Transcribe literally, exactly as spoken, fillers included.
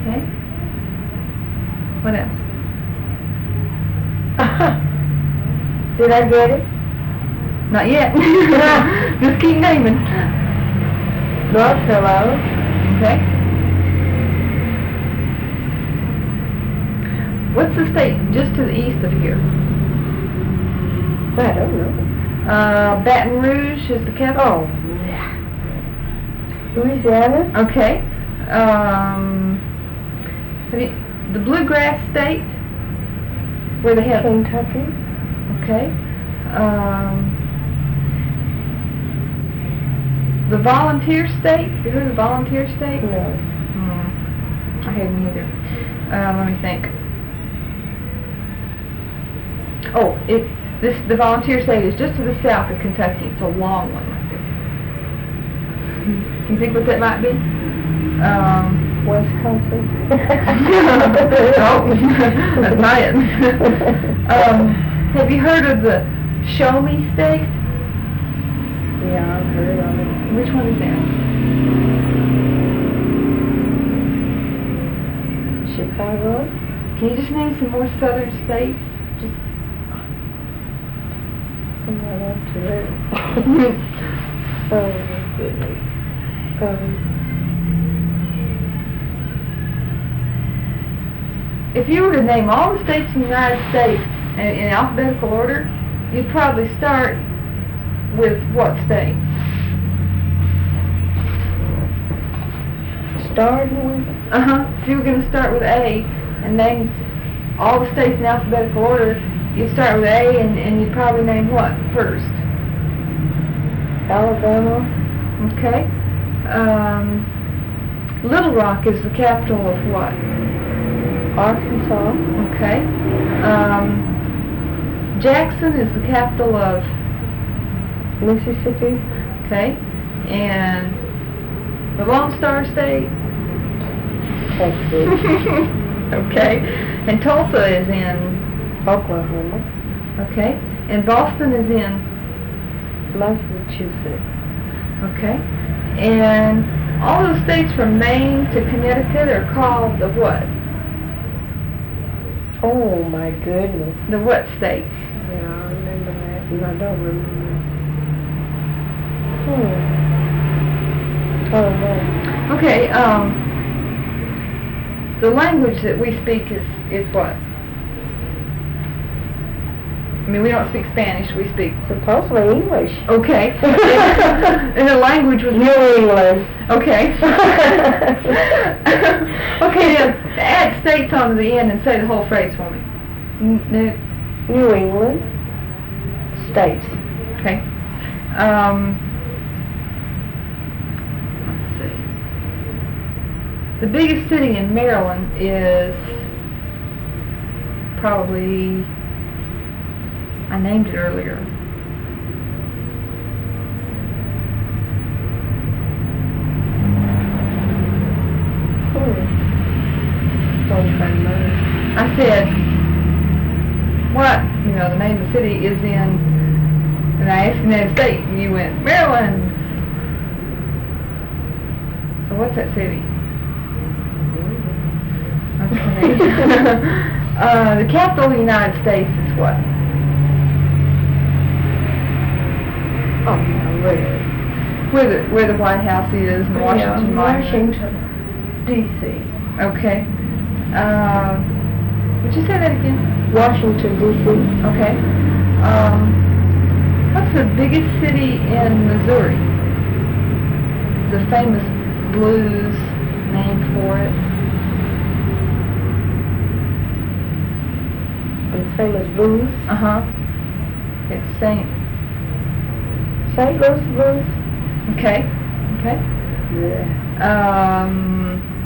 Okay. What else? Did I get it? Not yet. Just keep naming. North Carolina. Okay. What's the state just to the east of here? I don't know. Uh, Baton Rouge is the capital. Oh, yeah. Louisiana. Okay. Um, have you, the Bluegrass State, where they have. Kentucky. Okay. Um, the Volunteer State. You heard of the Volunteer State? No. Hmm. I hadn't either. Uh, let me think. Oh, it this the Volunteer State is just to the south of Kentucky. It's a long one like this. Can you think what that might be? Um, Wisconsin. no, that's not it. um, have you heard of the Show Me State? Yeah, I've heard of it. Which one is that? Chicago. Can you just name some more southern states? Just I'm not up to that. Oh my goodness. Um, if you were to name all the states in the United States in, in alphabetical order, you'd probably start with what state? starting with Uh-huh. If you were going to start with A and name all the states in alphabetical order, you'd start with A and, and you'd probably name what first? Alabama. Okay. Um, Little Rock is the capital of what? Arkansas. Okay. Um, Jackson is the capital of, Mississippi. okay, and the Lone Star State. Texas. Okay, and Tulsa is in, Oklahoma. okay, and Boston is in, Massachusetts. okay, and all those states from Maine to Connecticut are called the what? Oh my goodness. The what state? Yeah, I remember that. And I don't remember. Hmm. Oh no. Okay, um, the language that we speak is, is what? I mean, we don't speak Spanish, we speak... Supposedly English. Okay. And the language was... New England. Okay. Okay, then add states onto the end and say the whole phrase for me. N- n- New England. States. Okay. Um, let's see. The biggest city in Maryland is probably... I named it earlier. I said, what, you know, the name of the city is in, and I asked you the name of the state, and you went, Maryland. So what's that city? Okay. uh, the capital of the United States is what? Oh, no, really? Where the, where the White House is, and Washington Yeah, Monument. Washington, D C Okay. Uh, would you say that again? Washington, D C Okay. Um, what's the biggest city in Missouri? There's a famous blues named for it. The famous blues. Uh-huh. It's Saint. Saint Louis blues. Okay. Okay. Yeah. Um...